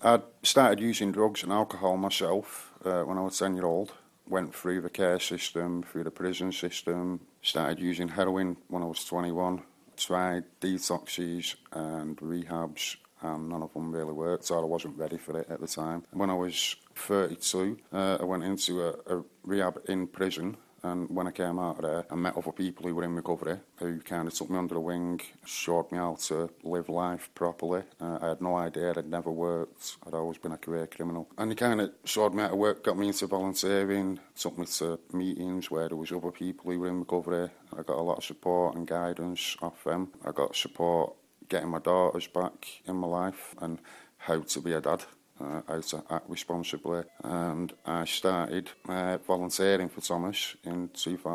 I started using drugs and alcohol myself when I was 10-year-old. Went through the care system, through the prison system, started using heroin when I was 21, tried detoxes and rehabs, and none of them really worked, so I wasn't ready for it at the time. When I was 32, I went into a rehab in prison, and when I came out of there, I met other people who were in recovery, who kind of took me under the wing, showed me how to live life properly. I had no idea, I'd never worked, I'd always been a career criminal. And they kind of showed me how to work, got me into volunteering, took me to meetings where there was other people who were in recovery. I got a lot of support and guidance off them. I got support getting my daughters back in my life and how to be a dad. How to act responsibly, and I started volunteering for Thomas in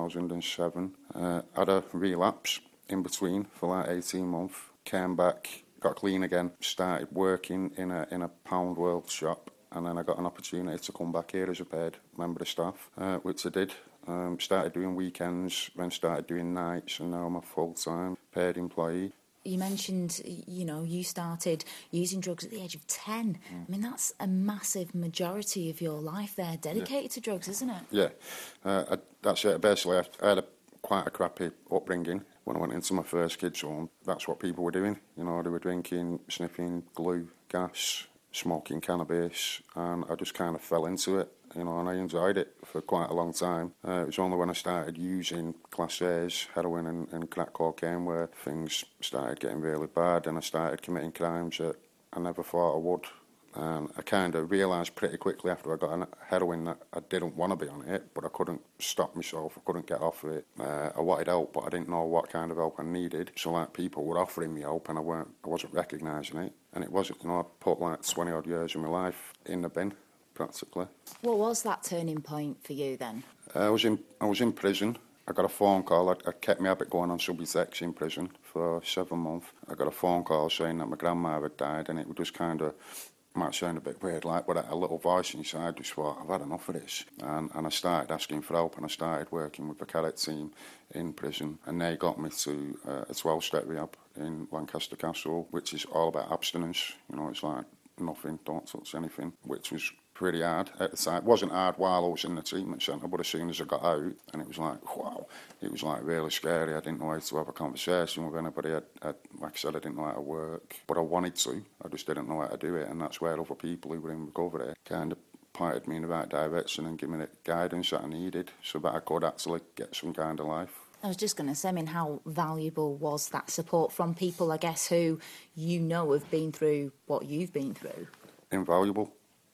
2007. Had a relapse in between for like 18 months, came back, got clean again, started working in a Pound World shop, and then I got an opportunity to come back here as a paid member of staff, which I did. Started doing weekends, then started doing nights, and now I'm a full-time paid employee. You mentioned, you started using drugs at the age of 10. I mean, that's a massive majority of your life there dedicated to drugs, isn't it? Yeah, that's it. Basically, I had quite a crappy upbringing. When I went into my first kids' home, that's what people were doing. They were drinking, sniffing glue, gas, smoking cannabis, and I just kind of fell into it. And I enjoyed it for quite a long time. It was only when I started using Class A's, heroin and crack cocaine, where things started getting really bad, and I started committing crimes that I never thought I would. And I kind of realised pretty quickly after I got on heroin that I didn't want to be on it, but I couldn't stop myself, I couldn't get off of it. I wanted help, but I didn't know what kind of help I needed. So people were offering me help, and I wasn't recognising it. And it wasn't, I put 20 odd years of my life in the bin, practically. What was that turning point for you then? I was in prison. I got a phone call. I kept my habit going on Subutex in prison for 7 months. I got a phone call saying that my grandma had died, and it was just kind of, might sound a bit weird, but a little voice inside just thought, I've had enough of this. And I started asking for help, and I started working with the Carrot team in prison, and they got me to a 12-step rehab in Lancaster Castle, which is all about abstinence. It's like nothing, don't touch anything, which was pretty hard at the time. It wasn't hard while I was in the treatment centre, but as soon as I got out, and it was like, wow, it was like really scary. I didn't know how to have a conversation with anybody. Like I said, I didn't know how to work, but I wanted to. I just didn't know how to do it, and that's where other people who were in recovery kind of pointed me in the right direction and gave me the guidance that I needed so that I could actually get some kind of life. I was just going to say, how valuable was that support from people, I guess, who have been through what you've been through? Invaluable.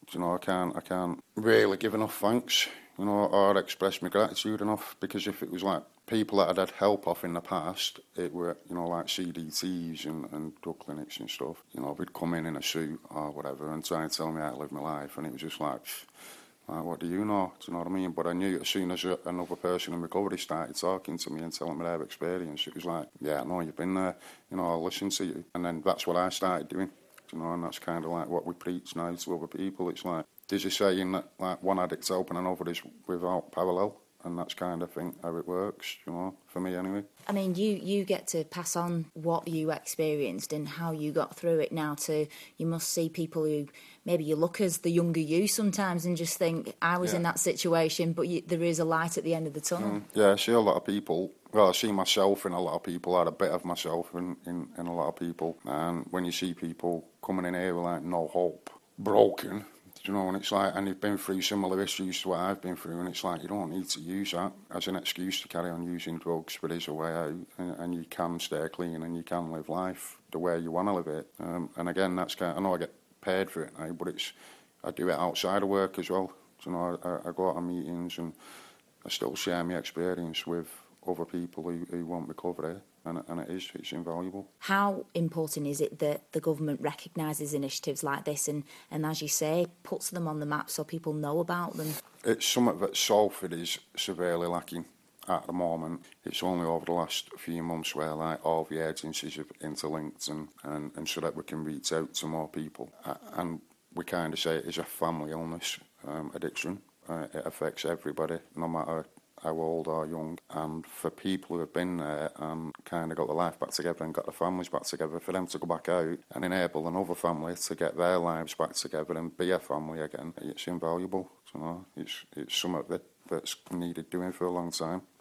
I can't really give enough thanks, or express my gratitude enough, because if it was like people that I'd had help off in the past, it were, like CDTs and drug clinics and stuff, we'd come in a suit or whatever and try and tell me how to live my life, and it was just like, what do you know? Do you know what I mean? But I knew as soon as another person in recovery started talking to me and telling me their experience, it was like, yeah, I know you've been there, I'll listen to you. And then that's what I started doing. And that's kind of like what we preach now to other people. It's like, there's a saying that like one addict's open and another is without parallel, and that's kind of how it works, for me anyway. You get to pass on what you experienced and how you got through it now to, you must see people who maybe you look as the younger you sometimes and just think, I was in that situation, but there is a light at the end of the tunnel. Yeah, I see a lot of people. Well, I see myself in a lot of people. I had a bit of myself in a lot of people. And when you see people coming in here with like no hope, broken, and it's like, and they've been through similar issues to what I've been through, and it's like, you don't need to use that as an excuse to carry on using drugs, but there's a way out, and you can stay clean and you can live life the way you want to live it. And again, that's I know I get paid for it now, but I do it outside of work as well. I go out on meetings and I still share my experience with other people who want recovery, and it's invaluable. How important is it that the government recognises initiatives like this and, as you say, puts them on the map so people know about them? It's something that Salford is severely lacking at the moment. It's only over the last few months where all the agencies have interlinked and so that we can reach out to more people. And we kind of say it is a family illness, addiction. It affects everybody, no matter how old or young. And for people who have been there and kind of got their life back together and got their families back together, for them to go back out and enable another family to get their lives back together and be a family again, it's invaluable. So, it's something that's needed doing for a long time.